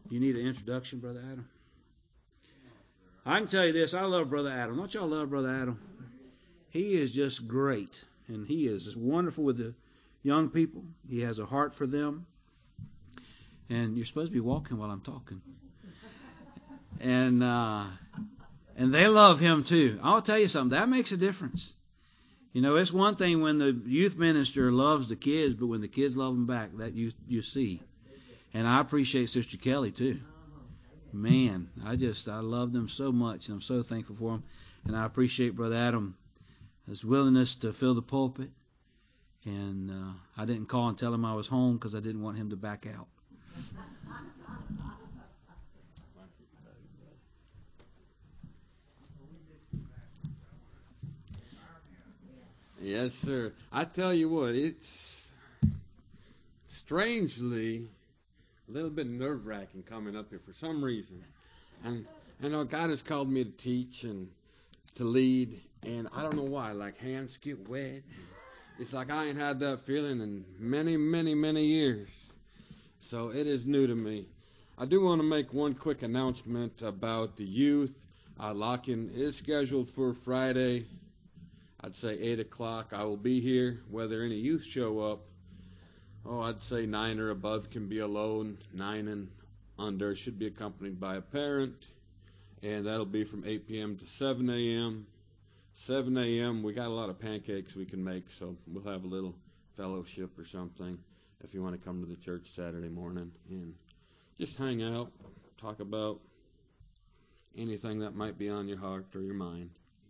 You need an introduction, Brother Adam? I can tell you this. I love Brother Adam. Don't y'all love Brother Adam? He is just great. And he is just wonderful with the young people. He has a heart for them. And you're supposed to be walking while I'm talking. And they love him too. I'll tell you something. That makes a difference. You know, it's one thing when the youth minister loves the kids, but when the kids love them back, that you see. And I appreciate Sister Kelly too. Man, I love them so much, and I'm so thankful for them. And I appreciate Brother Adam, his willingness to fill the pulpit. And I didn't call and tell him I was home because I didn't want him to back out. Yes, sir. I tell you what, it's strangely a little bit nerve-wracking coming up here for some reason. And I know God has called me to teach and to lead, and I don't know why, like hands get wet. It's like I ain't had that feeling in many, many, many years. So it is new to me. I do want to make one quick announcement about the youth. Lock-in is scheduled for Friday. I'd say 8 o'clock. I will be here. Whether any youth show up, I'd say 9 or above can be alone. 9 and under should be accompanied by a parent. And that'll be from 8 p.m. to 7 a.m. 7 a.m. we got a lot of pancakes we can make, so we'll have a little fellowship or something if you want to come to the church Saturday morning and just hang out, talk about anything that might be on your heart or your mind.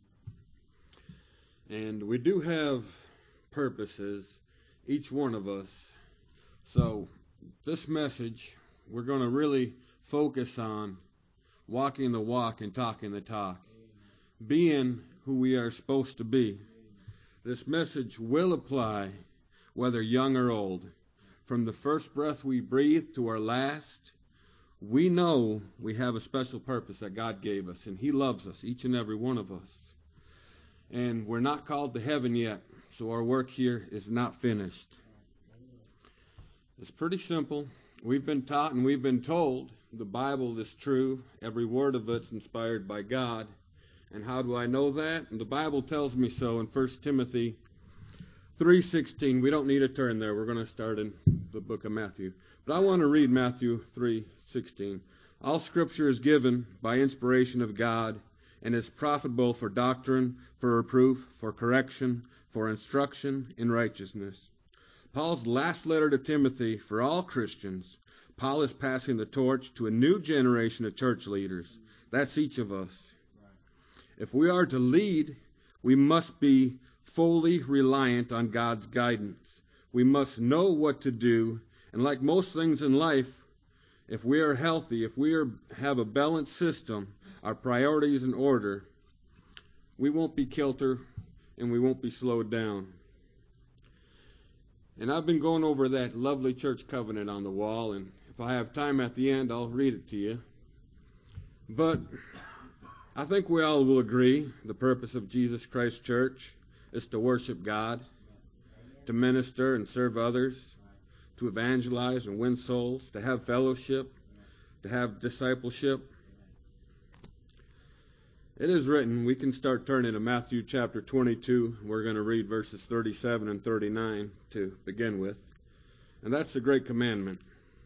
And we do have purposes, each one of us. So this message, we're going to really focus on walking the walk and talking the talk, being who we are supposed to be. This message will apply whether young or old. From the first breath we breathe to our last, we know we have a special purpose that God gave us, and He loves us, each and every one of us. And we're not called to heaven yet, so our work here is not finished. It's pretty simple. We've been taught and we've been told the Bible is true. Every word of it's inspired by God. And how do I know that? And the Bible tells me so in 1 Timothy 3:16. We don't need to turn there. We're going to start in the book of Matthew. But I want to read Matthew 3:16. All Scripture is given by inspiration of God and is profitable for doctrine, for reproof, for correction, for instruction in righteousness. Paul's last letter to Timothy for all Christians. Paul is passing the torch to a new generation of church leaders. That's each of us. If we are to lead, we must be fully reliant on God's guidance. We must know what to do. And like most things in life, if we are healthy, if we have a balanced system, our priorities in order, we won't be kilter and we won't be slowed down. And I've been going over that lovely church covenant on the wall, and if I have time at the end, I'll read it to you. But I think we all will agree the purpose of Jesus Christ Church is to worship God, to minister and serve others, to evangelize and win souls, to have fellowship, to have discipleship. It is written, we can start turning to Matthew chapter 22. We're going to read verses 37 and 39 to begin with. And that's the great commandment.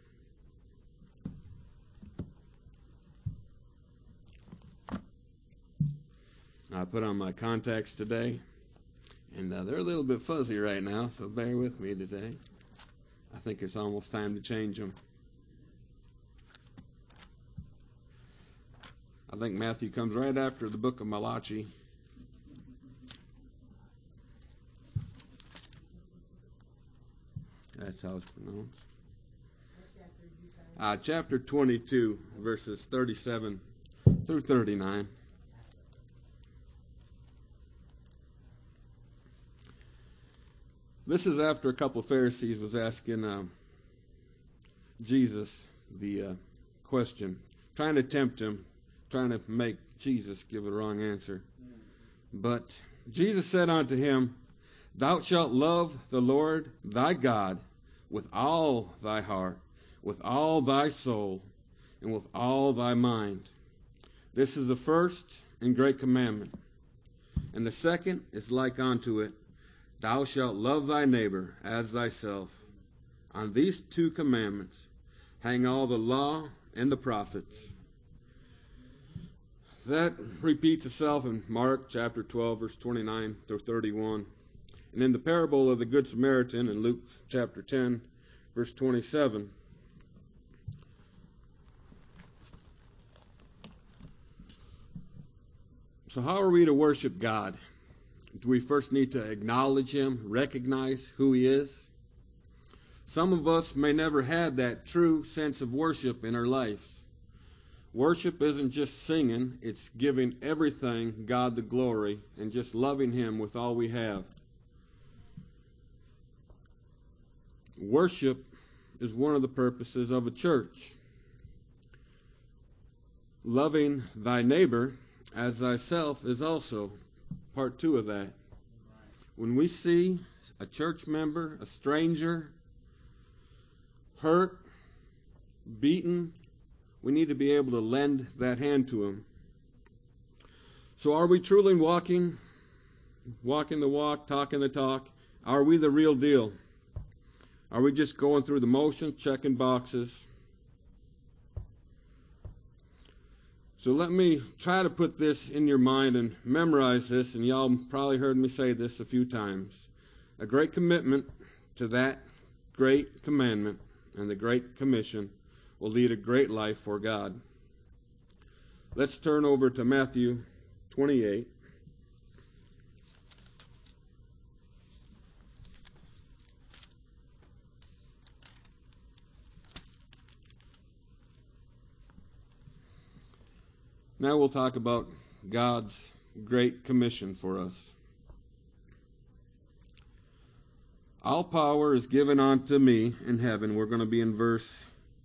I put on my contacts today, and they're a little bit fuzzy right now, so bear with me today. I think it's almost time to change them. I think Matthew comes right after the book of Malachi. That's how it's pronounced. Chapter 22, verses 37 through 39. This is after a couple of Pharisees was asking Jesus the question, trying to tempt him, trying to make Jesus give a wrong answer. But Jesus said unto him, Thou shalt love the Lord thy God with all thy heart, with all thy soul, and with all thy mind. This is the first and great commandment. And the second is like unto it, thou shalt love thy neighbor as thyself. On these two commandments hang all the law and the prophets. That repeats itself in Mark chapter 12, verse 29 through 31. And in the parable of the Good Samaritan in Luke chapter 10, verse 27. So how are we to worship God? Do we first need to acknowledge Him, recognize who He is? Some of us may never have that true sense of worship in our lives. Worship isn't just singing, it's giving everything God the glory and just loving Him with all we have. Worship is one of the purposes of a church. Loving thy neighbor as thyself is also part 2 of that. When we see a church member, a stranger, hurt, beaten, we need to be able to lend that hand to him. So are we truly walking the walk, talking the talk? Are we the real deal? Are we just going through the motions, checking boxes? So let me try to put this in your mind and memorize this, and y'all probably heard me say this a few times. A great commitment to that great commandment and the great commission will lead a great life for God. Let's turn over to Matthew 28. Now we'll talk about God's great commission for us. All power is given unto me in heaven. We're going to be in verse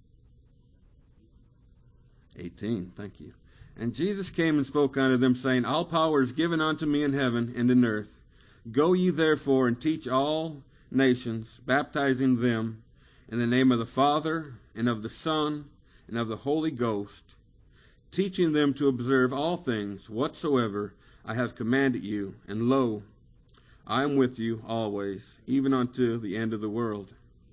18. Thank you. And Jesus came and spoke unto them, saying, all power is given unto me in heaven and in earth. Go ye therefore and teach all nations, baptizing them in the name of the Father and of the Son and of the Holy Ghost, teaching them to observe all things whatsoever I have commanded you. And lo, I am with you always, even unto the end of the world.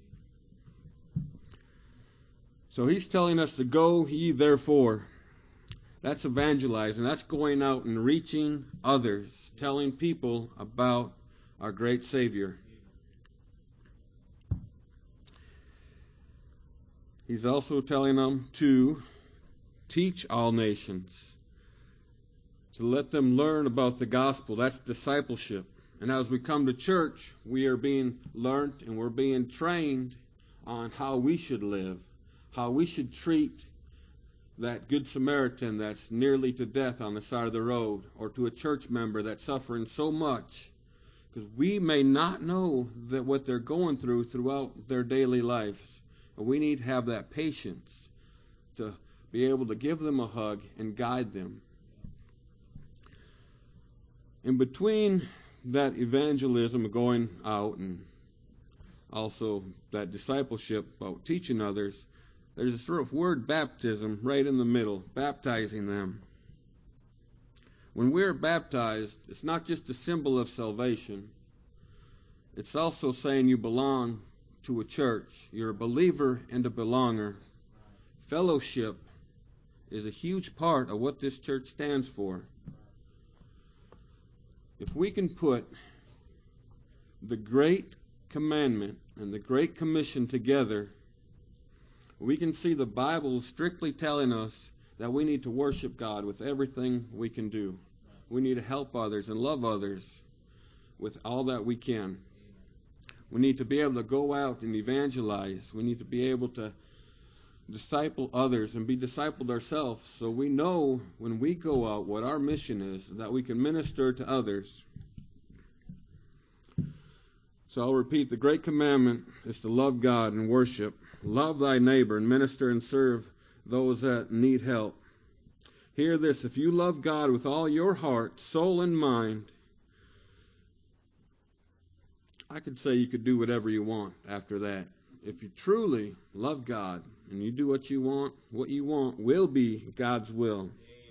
So he's telling us to go ye therefore. That's evangelizing. That's going out and reaching others, telling people about our great Savior. He's also telling them to teach all nations, to let them learn about the gospel. That's discipleship. And as we come to church, we are being learned and we're being trained on how we should live, how we should treat that Good Samaritan that's nearly to death on the side of the road, or to a church member that's suffering so much, because we may not know that what they're going throughout their daily lives. And we need to have that patience to be able to give them a hug and guide them. In between that evangelism of going out and also that discipleship about teaching others, there's a sort of word baptism right in the middle, baptizing them. When we're baptized, it's not just a symbol of salvation. It's also saying you belong to a church. You're a believer and a belonger. Fellowship is a huge part of what this church stands for. If we can put the great commandment and the great commission together, we can see the Bible strictly telling us that we need to worship God with everything we can do. We need to help others and love others with all that we can. We need to be able to go out and evangelize. We need to be able to disciple others and be discipled ourselves, so we know when we go out what our mission is, that we can minister to others. So I'll repeat, the great commandment is to love God and worship, love thy neighbor, and minister and serve those that need help. Hear this, if you love God with all your heart, soul, and mind, I could say you could do whatever you want after that. If you truly love God and you do what you want will be God's will.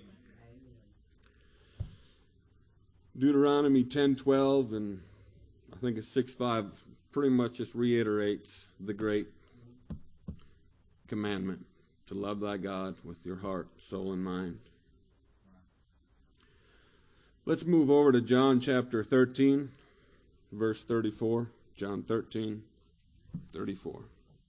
Deuteronomy 10:12 and I think it's 6:5 pretty much just reiterates the great commandment to love thy God with your heart, soul, and mind. Let's move over to John chapter 13, verse 34. John 13:34.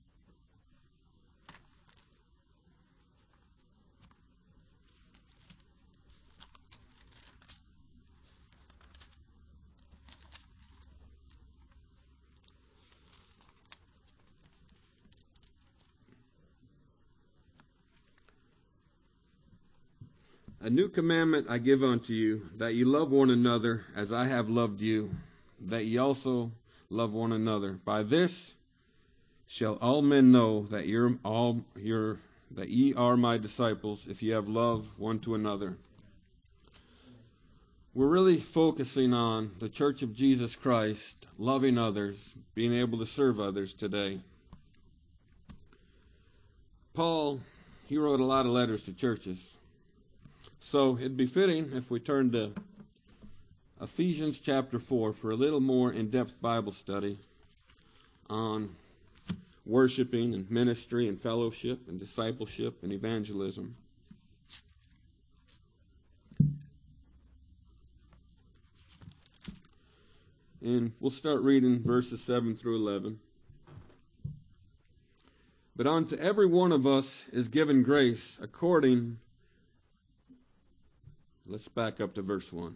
A new commandment I give unto you, that ye love one another as I have loved you, that ye also love one another. By this shall all men know that ye are my disciples, if ye have love one to another. We're really focusing on the Church of Jesus Christ, loving others, being able to serve others today. Paul, he wrote a lot of letters to churches. So it'd be fitting if we turn to Ephesians chapter 4 for a little more in-depth Bible study on worshiping and ministry and fellowship and discipleship and evangelism. And we'll start reading verses 7 through 11. But unto every one of us is given grace according. Let's back up to verse 1.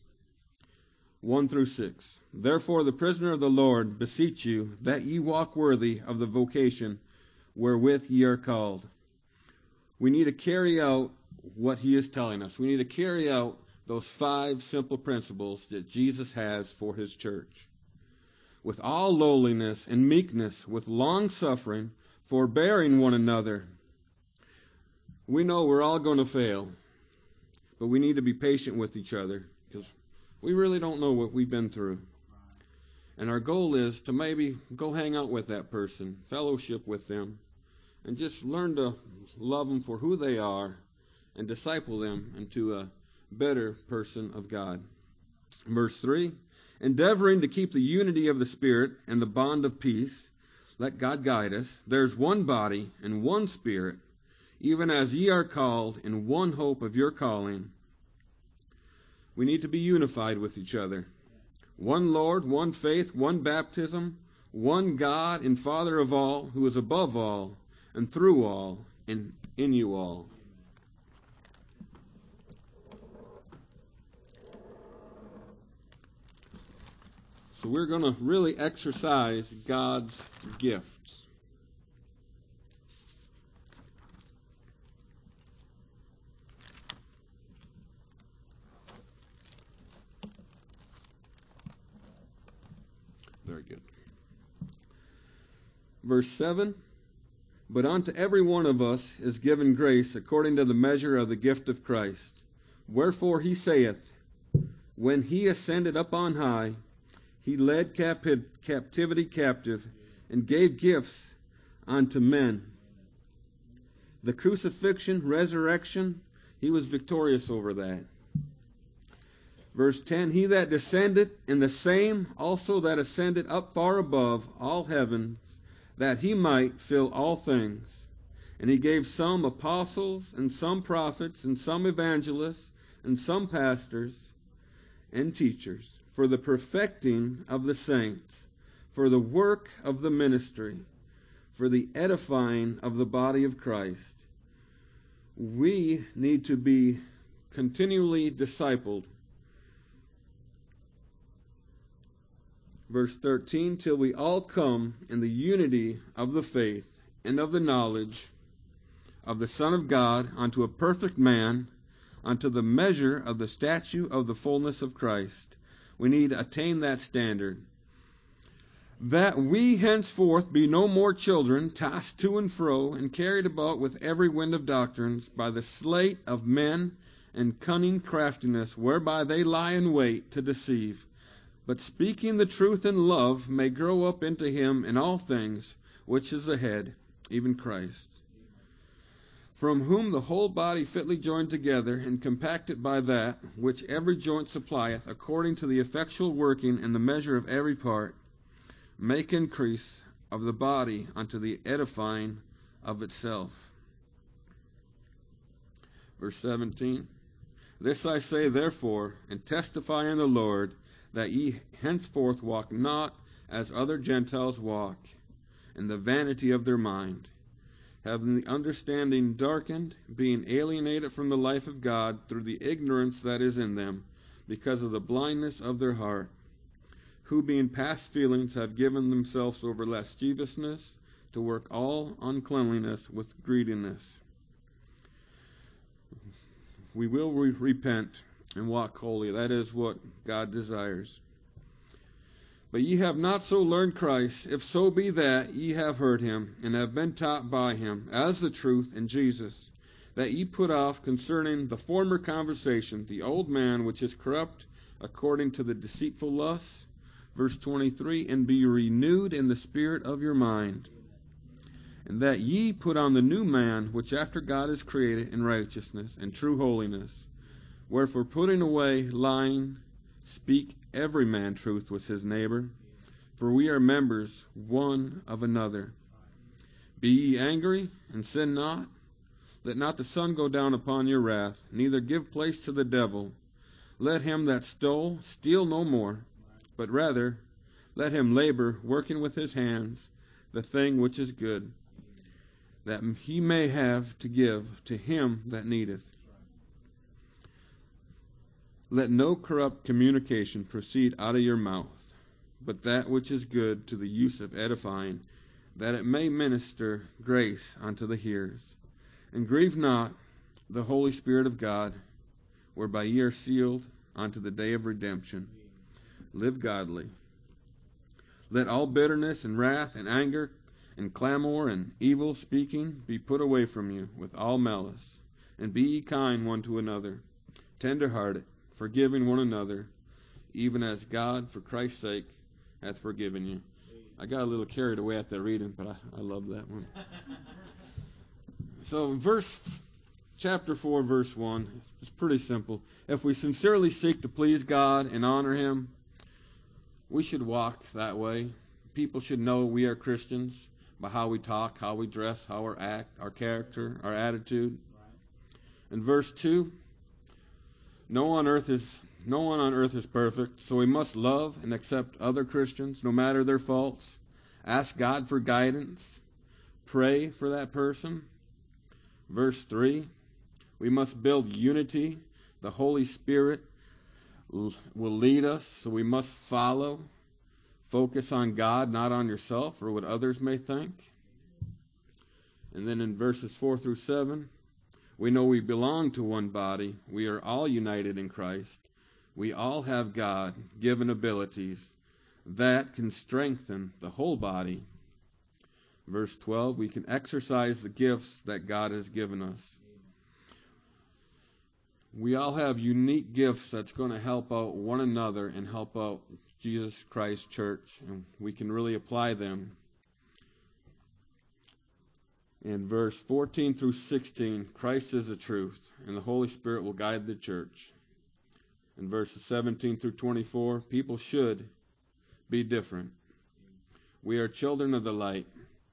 1 through 6. Therefore the prisoner of the Lord beseech you that ye walk worthy of the vocation wherewith ye are called. We need to carry out what he is telling us. We need to carry out those 5 simple principles that Jesus has for his church. With all lowliness and meekness, with long suffering, forbearing one another. We know we're all going to fail. But we need to be patient with each other because we really don't know what we've been through. And our goal is to maybe go hang out with that person, fellowship with them, and just learn to love them for who they are and disciple them into a better person of God. Verse 3, endeavoring to keep the unity of the Spirit and the bond of peace, let God guide us. There's one body and one Spirit, even as ye are called in one hope of your calling. We need to be unified with each other. One Lord, one faith, one baptism, one God and Father of all, who is above all, and through all, and in you all. So we're going to really exercise God's gifts. Very good. Verse 7, but unto every one of us is given grace according to the measure of the gift of Christ. Wherefore he saith, when he ascended up on high, he led captivity captive, and gave gifts unto men. The crucifixion, resurrection, he was victorious over that. Verse 10, he that descended, and the same also that ascended up far above all heavens, that he might fill all things. And he gave some apostles, and some prophets, and some evangelists, and some pastors, and teachers, for the perfecting of the saints, for the work of the ministry, for the edifying of the body of Christ. We need to be continually discipled. Verse 13, till we all come in the unity of the faith and of the knowledge of the Son of God, unto a perfect man, unto the measure of the stature of the fullness of Christ. We need to attain that standard. That we henceforth be no more children, tossed to and fro, and carried about with every wind of doctrines, by the sleight of men and cunning craftiness, whereby they lie in wait to deceive. But speaking the truth in love may grow up into him in all things, which is the head, even Christ. from whom the whole body fitly joined together and compacted by that which every joint supplieth, according to the effectual working in the measure of every part, make increase of the body unto the edifying of itself. Verse 17, this I say therefore, and testify in the Lord, that ye henceforth walk not as other Gentiles walk, in the vanity of their mind, having the understanding darkened, being alienated from the life of God through the ignorance that is in them, because of the blindness of their heart, who being past feelings have given themselves over lasciviousness to work all uncleanliness with greediness. We will repent and walk holy. That is what God desires. But ye have not so learned Christ, if so be that ye have heard him, and have been taught by him, as the truth in Jesus, that ye put off concerning the former conversation the old man which is corrupt according to the deceitful lusts. Verse 23, and be renewed in the spirit of your mind, and that ye put on the new man, which after God is created in righteousness and true holiness. Wherefore, putting away lying, speak every man truth with his neighbor, for we are members one of another. Be ye angry, and sin not. Let not the sun go down upon your wrath, neither give place to the devil. Let him that stole steal no more, but rather let him labor, working with his hands the thing which is good, that he may have to give to him that needeth. Let no corrupt communication proceed out of your mouth, but that which is good to the use of edifying, that it may minister grace unto the hearers. And grieve not the Holy Spirit of God, whereby ye are sealed unto the day of redemption. Live godly. Let all bitterness and wrath and anger and clamor and evil speaking be put away from you with all malice. And be ye kind one to another, tender-hearted, forgiving one another, even as God, for Christ's sake, hath forgiven you. I got a little carried away at that reading, but I love that one. So chapter 4, verse 1, it's pretty simple. If we sincerely seek to please God and honor him, we should walk that way. People should know we are Christians by how we talk, how we dress, how we act, our character, our attitude. In verse 2, no one on earth is perfect, so we must love and accept other Christians, no matter their faults. Ask God for guidance. Pray for that person. Verse 3, we must build unity. The Holy Spirit will lead us, so we must follow. Focus on God, not on yourself or what others may think. And then in verses 4 through 7, we know we belong to one body. We are all united in Christ. We all have God-given abilities that can strengthen the whole body. Verse 12, we can exercise the gifts that God has given us. We all have unique gifts that's going to help out one another and help out Jesus Christ Church, and we can really apply them. In verse 14 through 16, Christ is the truth, and the Holy Spirit will guide the church. In verses 17 through 24, people should be different. We are children of the light.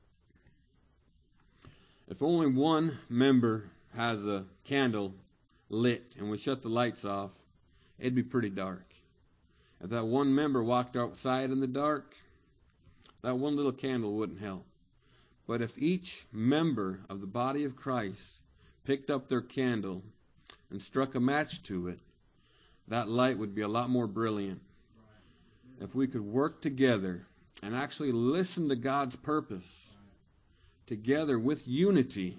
If only one member has a candle lit and we shut the lights off, it'd be pretty dark. If that one member walked outside in the dark, that one little candle wouldn't help. But if each member of the body of Christ picked up their candle and struck a match to it, that light would be a lot more brilliant. If we could work together and actually listen to God's purpose together with unity,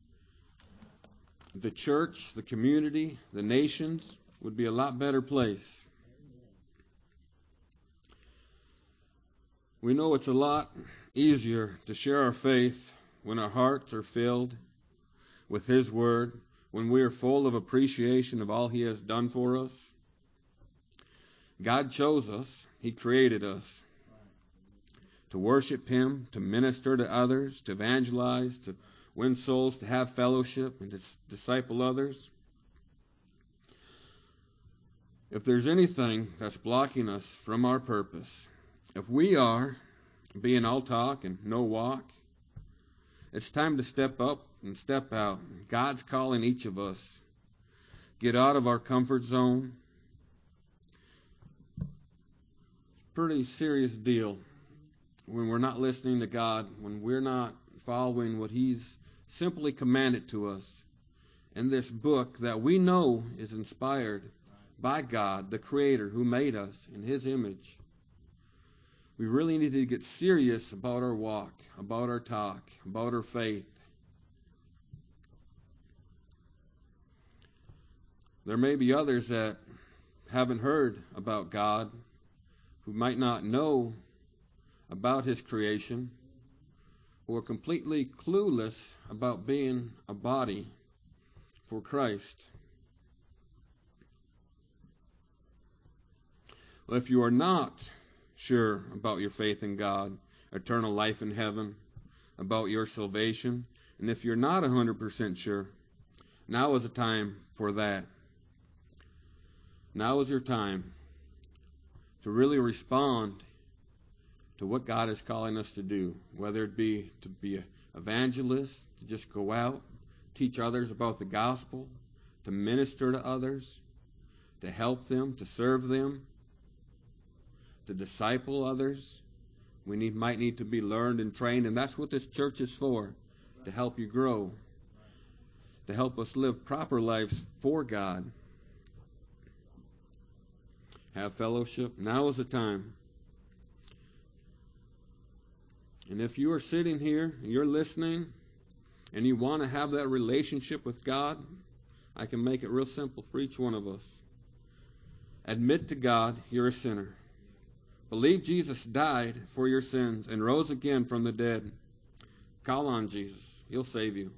the church, the community, the nations would be a lot better place. We know it's a lot easier to share our faith when our hearts are filled with His Word, when we are full of appreciation of all He has done for us. God chose us. He created us to worship Him, to minister to others, to evangelize, to win souls, to have fellowship, and to disciple others. If there's anything that's blocking us from our purpose, if we are being all talk and no walk, it's time to step up and step out. God's calling each of us. Get out of our comfort zone. It's a pretty serious deal when we're not listening to God, when we're not following what He's simply commanded to us in this book that we know is inspired by God, the Creator who made us in His image. We really need to get serious about our walk, about our talk, about our faith. There may be others that haven't heard about God, who might not know about His creation, who are completely clueless about being a body for Christ. Well, if you are not sure about your faith in God, eternal life in heaven, about your salvation, and if you're not 100% sure, now is the time for that. Now is your time to really respond to what God is calling us to do, whether it be to be an evangelist, to just go out, teach others about the gospel, to minister to others, to help them, to serve them, to disciple others. We might need to be learned and trained, and that's what this church is for, to help you grow, to help us live proper lives for God. Have fellowship. Now is the time. And if you are sitting here, and you're listening, and you want to have that relationship with God, I can make it real simple for each one of us. Admit to God you're a sinner. Believe Jesus died for your sins and rose again from the dead. Call on Jesus. He'll save you.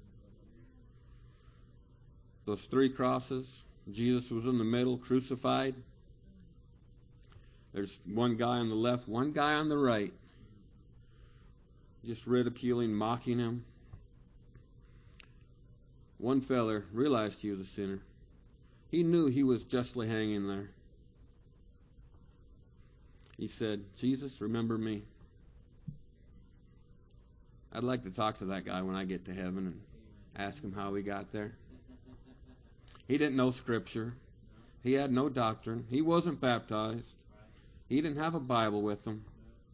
Those 3 crosses, Jesus was in the middle, crucified. There's one guy on the left, one guy on the right, just ridiculing, mocking him. One feller realized he was a sinner. He knew he was justly hanging there. He said, Jesus, remember me. I'd like to talk to that guy when I get to heaven and ask him how he got there. He didn't know Scripture. He had no doctrine. He wasn't baptized. He didn't have a Bible with him.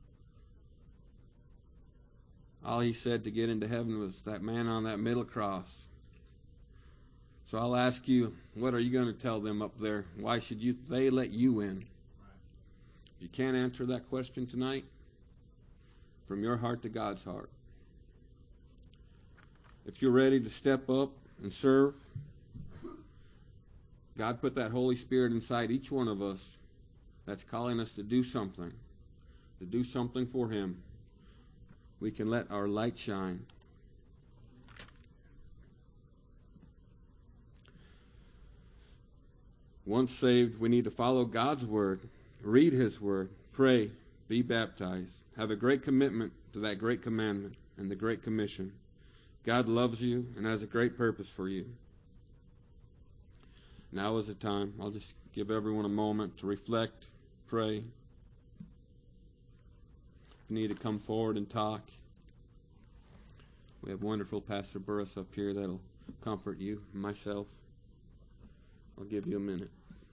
All he said to get into heaven was that man on that middle cross. So I'll ask you, what are you going to tell them up there? Why should they let you in? If you can't answer that question tonight, from your heart to God's heart. If you're ready to step up and serve, God put that Holy Spirit inside each one of us that's calling us to do something for Him. We can let our light shine. Once saved, we need to follow God's Word, read His Word, pray, be baptized, have a great commitment to that great commandment and the Great Commission. God loves you and has a great purpose for you. Now is the time. I'll just give everyone a moment to reflect, pray. If you need to come forward and talk, we have wonderful Pastor Burris up here that'll comfort you and myself. I'll give you a minute.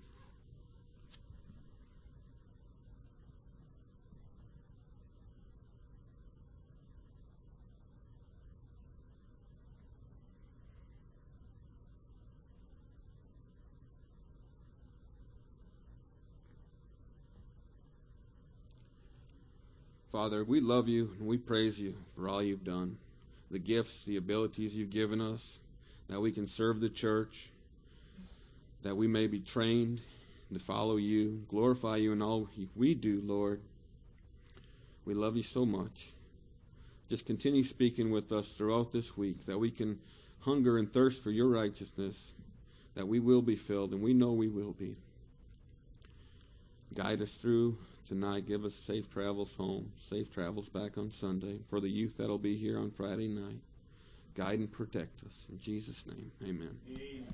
Father, we love you and we praise you for all you've done. The gifts, the abilities you've given us, that we can serve the church, that we may be trained to follow you, glorify you in all we do, Lord. We love you so much. Just continue speaking with us throughout this week, that we can hunger and thirst for your righteousness, that we will be filled, and we know we will be. Guide us through tonight. Give us safe travels home, safe travels back on Sunday. For the youth that'll be here on Friday night, guide and protect us. In Jesus' name, amen.